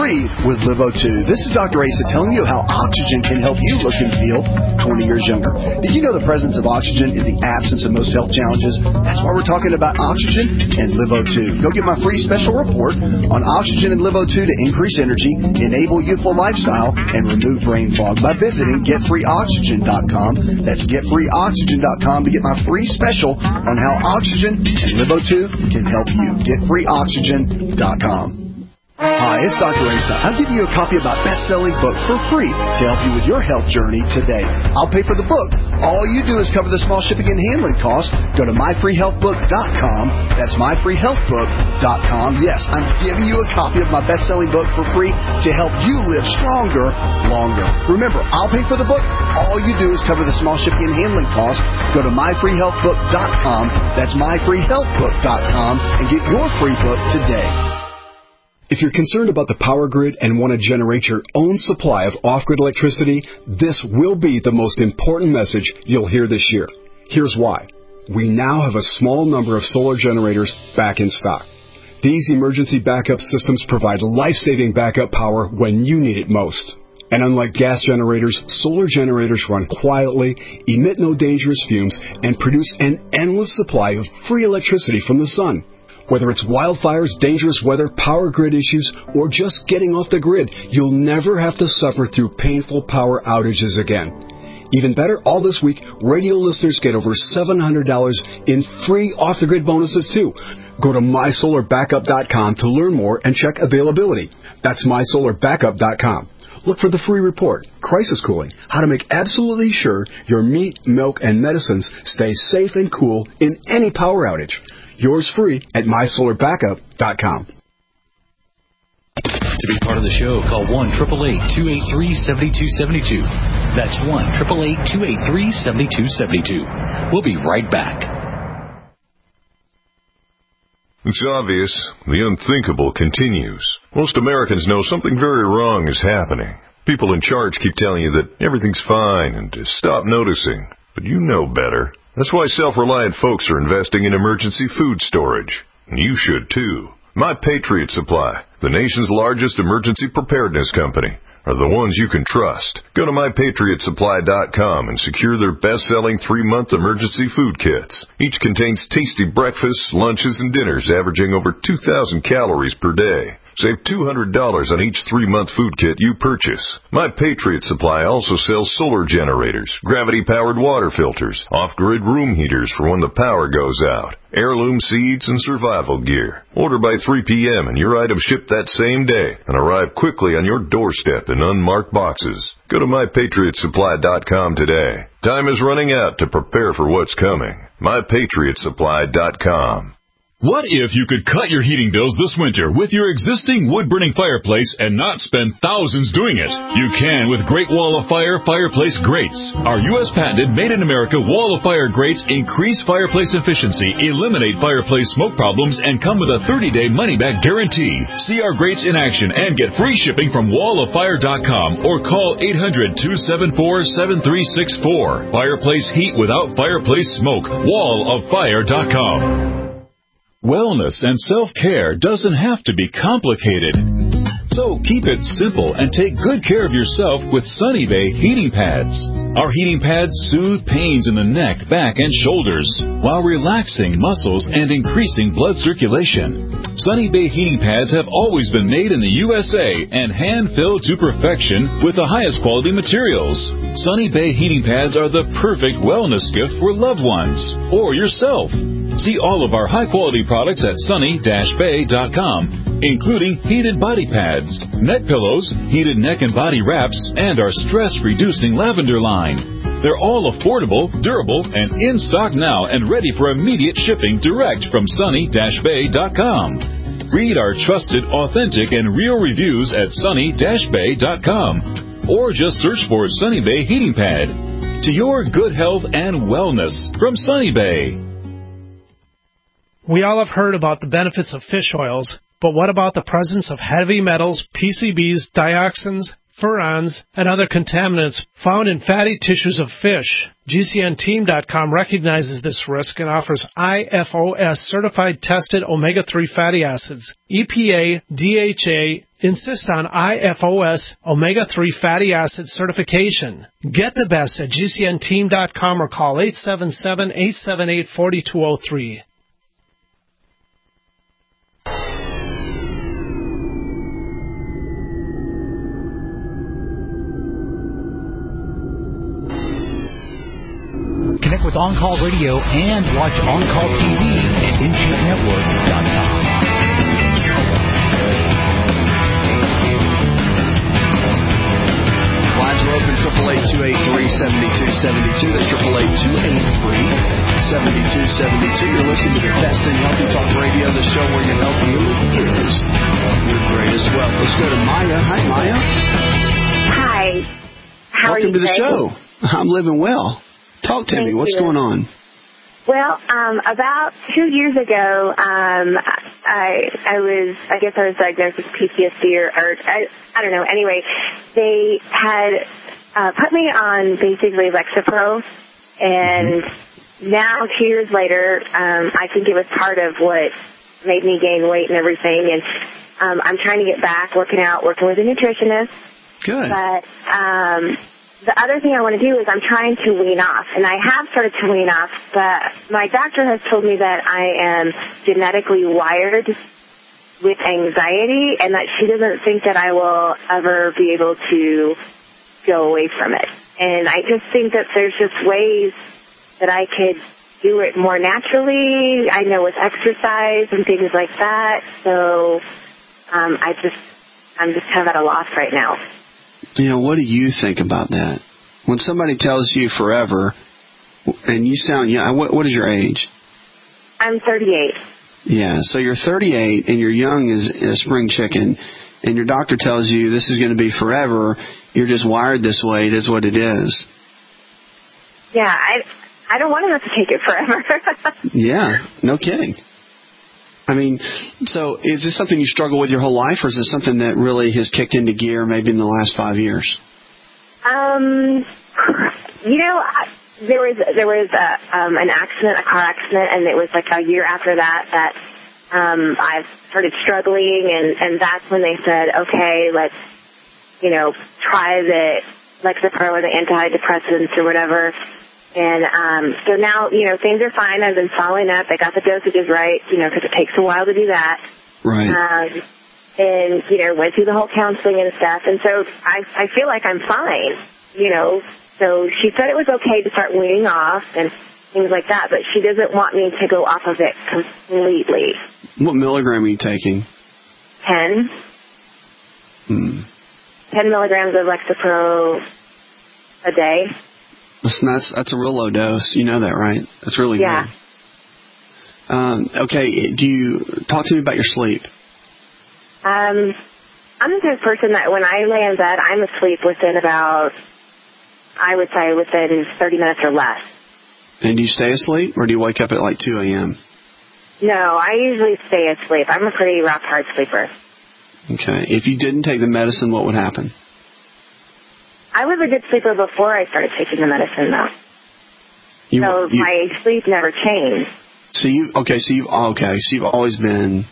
free with Live O two. This is Doctor Asa telling you how oxygen can help you look and feel twenty years younger. Did you know the presence of oxygen is the absence of most health challenges? That's why we're talking about oxygen and Live O two. Go get my free special report on oxygen and Live O two to increase energy, enable youthful lifestyle, and remove brain fog by visiting get free oxygen dot com. That's get free oxygen dot com to get my free special on how oxygen and Live O two can help you. get free oxygen dot com. Hi, it's Doctor Asa. I'm giving you a copy of my best-selling book for free to help you with your health journey today. I'll pay for the book. All you do is cover the small shipping and handling costs. Go to my free health book dot com. That's my free health book dot com. Yes, I'm giving you a copy of my best-selling book for free to help you live stronger, longer. Remember, I'll pay for the book. All you do is cover the small shipping and handling costs. Go to my free health book dot com. That's my free health book dot com and get your free book today. If you're concerned about the power grid and want to generate your own supply of off-grid electricity, this will be the most important message you'll hear this year. Here's why. We now have a small number of solar generators back in stock. These emergency backup systems provide life-saving backup power when you need it most. And unlike gas generators, solar generators run quietly, emit no dangerous fumes, and produce an endless supply of free electricity from the sun. Whether it's wildfires, dangerous weather, power grid issues, or just getting off the grid, you'll never have to suffer through painful power outages again. Even better, all this week, radio listeners get over seven hundred dollars in free off-the-grid bonuses, too. Go to my solar backup dot com to learn more and check availability. That's my solar backup dot com. Look for the free report, Crisis Cooling, how to make absolutely sure your meat, milk, and medicines stay safe and cool in any power outage. Yours free at my solar backup dot com. To be part of the show, call one eight eight eight, two eight three, seven two seven two. That's one eight eight eight, two eight three, seven two seven two. We'll be right back. It's obvious. The unthinkable continues. Most Americans know something very wrong is happening. People in charge keep telling you that everything's fine and to stop noticing. But you know better. That's why self-reliant folks are investing in emergency food storage. And you should, too. My Patriot Supply, the nation's largest emergency preparedness company, are the ones you can trust. Go to my patriot supply dot com and secure their best-selling three-month emergency food kits. Each contains tasty breakfasts, lunches, and dinners averaging over two thousand calories per day. Save two hundred dollars on each three-month food kit you purchase. My Patriot Supply also sells solar generators, gravity-powered water filters, off-grid room heaters for when the power goes out, heirloom seeds, and survival gear. Order by three p.m. and your items ship that same day and arrive quickly on your doorstep in unmarked boxes. Go to my patriot supply dot com today. Time is running out to prepare for what's coming. my patriot supply dot com. What if you could cut your heating bills this winter with your existing wood-burning fireplace and not spend thousands doing it? You can with Great Wall of Fire Fireplace Grates. Our U S patented made-in-America Wall of Fire grates increase fireplace efficiency, eliminate fireplace smoke problems, and come with a thirty-day money-back guarantee. See our grates in action and get free shipping from wall of fire dot com or call eight hundred, two seven four, seven three six four. Fireplace heat without fireplace smoke. wall of fire dot com. Wellness and self-care doesn't have to be complicated. So keep it simple and take good care of yourself with Sunny Bay heating pads. Our heating pads soothe pains in the neck, back, and shoulders while relaxing muscles and increasing blood circulation. Sunny Bay heating pads have always been made in the U S A and hand-filled to perfection with the highest quality materials. Sunny Bay heating pads are the perfect wellness gift for loved ones or yourself. See all of our high-quality products at sunny dash bay dot com, including heated body pads, neck pillows, heated neck and body wraps, and our stress-reducing lavender line. They're all affordable, durable, and in stock now and ready for immediate shipping direct from sunny dash bay dot com. Read our trusted, authentic, and real reviews at sunny dash bay dot com or just search for Sunny Bay Heating Pad. To your good health and wellness from Sunny Bay. We all have heard about the benefits of fish oils, but what about the presence of heavy metals, P C Bs, dioxins, furans, and other contaminants found in fatty tissues of fish. G C N team dot com recognizes this risk and offers I F O S-certified tested omega three fatty acids. E P A, D H A, insist on I F O S omega three fatty acid certification. Get the best at G C N team dot com or call eight seven seven, eight seven eight, four two zero three. Connect with On Call Radio and watch On Call T V at in shape network dot com. Lines are open, triple eight, two eight three, seven two seven two. That's triple eight, two eight three, seven two seven two. You're listening to the best in Healthy Talk Radio, the show where your health really is your greatest wealth. Let's go to Maya. Hi, Maya. Hi. How Welcome are you to the today? show. I'm living well. Talk to Thank me. What's you. going on? Well, um, about two years ago, um, I I was I guess I was diagnosed with P T S D or, or I I don't know. Anyway, they had uh, put me on basically Lexapro, and now two years later, um, I think it was part of what made me gain weight and everything. And um, I'm trying to get back, working out, working with a nutritionist. Good. But um, the other thing I want to do is I'm trying to wean off, and I have started to wean off, but my doctor has told me that I am genetically wired with anxiety and that she doesn't think that I will ever be able to go away from it. And I just think that there's just ways that I could do it more naturally. I know with exercise and things like that, so um, I just, I'm just kind of at a loss right now. You know, what do you think about that? When somebody tells you forever, and you sound, yeah, what, what is your age? I'm thirty-eight. Yeah, so you're thirty-eight and you're young as a spring chicken, and your doctor tells you this is going to be forever. You're just wired this way. It is what it is. Yeah, I I don't want to have to take it forever. Yeah, no kidding. I mean, so is this something you struggle with your whole life, or is this something that really has kicked into gear maybe in the last five years? Um, you know, I, there was there was a, um, an accident, a car accident, and it was like a year after that that um, I started struggling, and, and that's when they said, okay, let's, you know, try the Lexapro or the antidepressants or whatever. And um, so now, you know, things are fine. I've been following up. I got the dosages right, you know, because it takes a while to do that. Right. Um, and, you know, went through the whole counseling and stuff. And so I, I feel like I'm fine, you know. So she said it was okay to start weaning off and things like that, but she doesn't want me to go off of it completely. What milligram are you taking? Ten. Hmm. Ten milligrams of Lexapro a day. Listen, that's that's a real low dose. You know that, right? That's really yeah. good. Um, okay, do you talk to me about your sleep? Um, I'm the type of person that when I lay in bed, I'm asleep within about, I would say, within thirty minutes or less. And do you stay asleep, or do you wake up at like two a.m.? No, I usually stay asleep. I'm a pretty rock hard sleeper. Okay. If you didn't take the medicine, what would happen? I was a good sleeper before I started taking the medicine, though. You, so you, my sleep never changed. So you okay? So you okay? So you've always been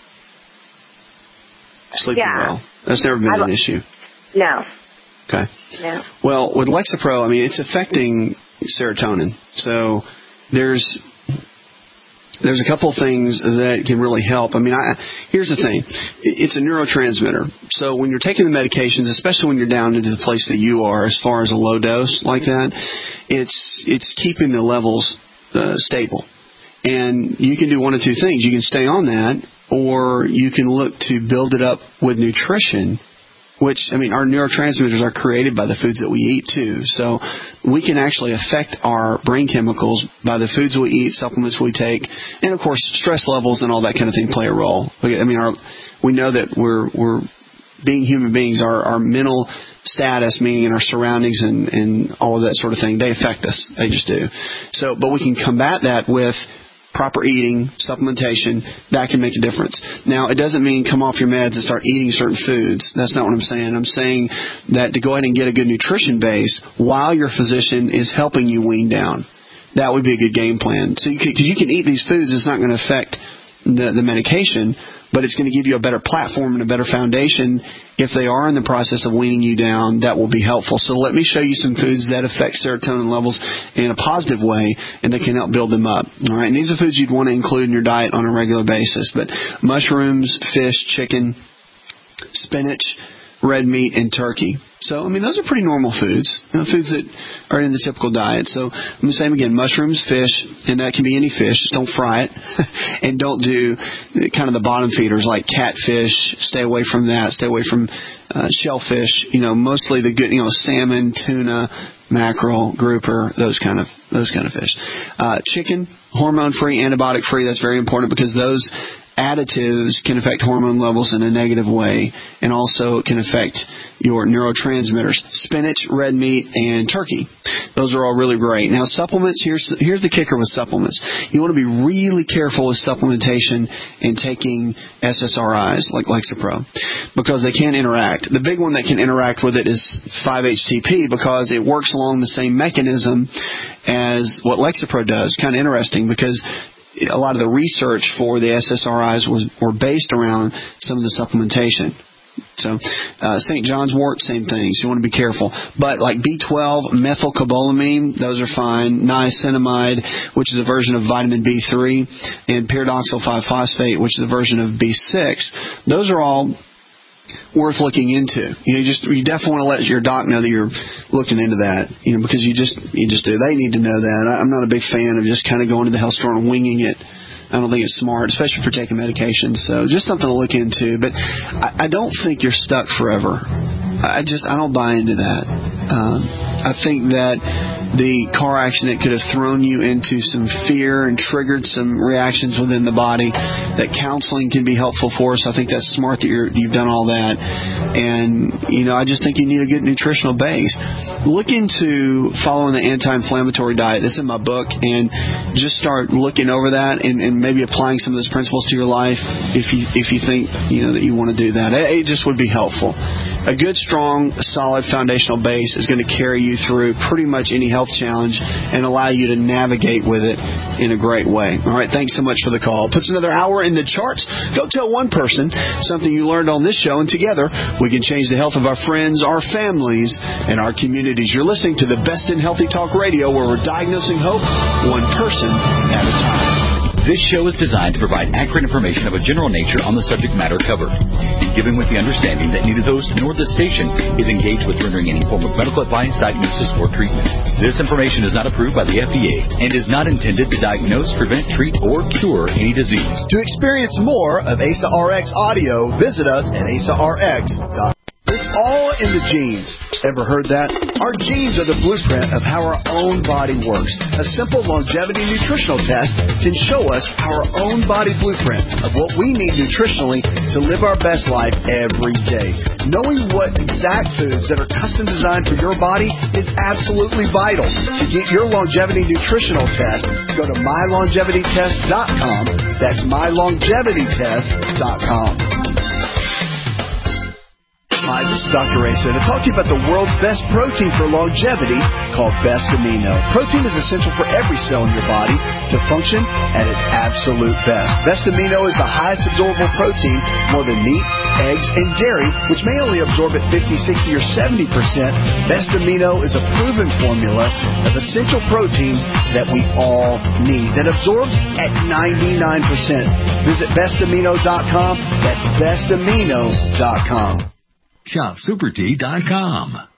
sleeping yeah. well. That's never been I've, an issue. No. Okay. No. Well, with Lexapro, I mean, it's affecting serotonin. So there's there's a couple things that can really help. I mean, I, here's the thing. It's a neurotransmitter. So when you're taking the medications, especially when you're down into the place that you are as far as a low dose like that, it's it's keeping the levels uh, stable. And you can do one of two things. You can stay on that, or you can look to build it up with nutrition, which, I mean, our neurotransmitters are created by the foods that we eat, too. So we can actually affect our brain chemicals by the foods we eat, supplements we take, and, of course, stress levels and all that kind of thing play a role. I mean, our, we know that we're we're being human beings, our, our mental status, meaning in our surroundings and, and all of that sort of thing, they affect us. They just do. So, but we can combat that with proper eating, supplementation, that can make a difference. Now, it doesn't mean come off your meds and start eating certain foods. That's not what I'm saying. I'm saying that to go ahead and get a good nutrition base while your physician is helping you wean down. That would be a good game plan. So, because you, you can eat these foods, it's not going to affect the, the medication, but it's going to give you a better platform and a better foundation. If they are in the process of weaning you down, that will be helpful. So let me show you some foods that affect serotonin levels in a positive way, and that can help build them up. All right, and these are foods you'd want to include in your diet on a regular basis. But mushrooms, fish, chicken, spinach, red meat, and turkey. So, I mean, those are pretty normal foods, you know, foods that are in the typical diet. So, I'm going to say them again, mushrooms, fish, and that can be any fish. Just don't fry it. And don't do kind of the bottom feeders like catfish. Stay away from that. Stay away from uh, shellfish. You know, mostly the good, you know, salmon, tuna, mackerel, grouper, those kind of those kind of fish. Uh, chicken, hormone-free, antibiotic-free. That's very important because those additives can affect hormone levels in a negative way, and also can affect your neurotransmitters. Spinach, red meat, and turkey. Those are all really great. Now, supplements, here's here's the kicker with supplements. You want to be really careful with supplementation and taking S S R Is like Lexapro, because they can interact. The big one that can interact with it is five H T P, because it works along the same mechanism as what Lexapro does. Kind of interesting, because a lot of the research for the S S R Is was were based around some of the supplementation. So, uh, Saint John's wort, same thing. So you want to be careful. But like B twelve, methylcobalamin, those are fine. Niacinamide, which is a version of vitamin B three, and pyridoxal five phosphate, which is a version of B six. Those are all worth looking into. You know, you just you definitely want to let your doc know that you're looking into that. You know, because you just you just do. They need to know that. I'm not a big fan of just kind of going to the health store and winging it. I don't think it's smart, especially for taking medications. So just something to look into. But I, I don't think you're stuck forever. I just I don't buy into that. Um, I think that the car accident could have thrown you into some fear and triggered some reactions within the body. That counseling can be helpful for us. I think that's smart that you're, you've done all that. And, you know, I just think you need a good nutritional base. Look into following the anti-inflammatory diet. That's in my book. And just start looking over that and, and maybe applying some of those principles to your life if you if you think, you know, that you want to do that. It, it just would be helpful. A good, strong, solid foundational base is going to carry you through pretty much any health challenge and allow you to navigate with it in a great way. All right, thanks so much for the call. Puts another hour in the charts. Go tell one person something you learned on this show, and together we can change the health of our friends, our families, and our communities. You're listening to the Best in Healthy Talk Radio, where we're diagnosing hope one person at a time. This show is designed to provide accurate information of a general nature on the subject matter covered, given with the understanding that neither host nor the station is engaged with rendering any form of medical advice, diagnosis, or treatment. This information is not approved by the F D A and is not intended to diagnose, prevent, treat, or cure any disease. To experience more of A S A R X audio, visit us at A S A R X dot com. It's all in the genes. Ever heard that? Our genes are the blueprint of how our own body works. A simple longevity nutritional test can show us our own body blueprint of what we need nutritionally to live our best life every day. Knowing what exact foods that are custom designed for your body is absolutely vital. To get your longevity nutritional test, go to my longevity test dot com. That's my longevity test dot com. Hi, this is Doctor Asa to talk to you about the world's best protein for longevity called Best Amino. Protein is essential for every cell in your body to function at its absolute best. Best Amino is the highest absorbable protein, more than meat, eggs, and dairy, which may only absorb at fifty, sixty, or seventy percent. Best Amino is a proven formula of essential proteins that we all need that absorbs at ninety-nine percent. Visit best amino dot com. That's best amino dot com. shop super tea dot com.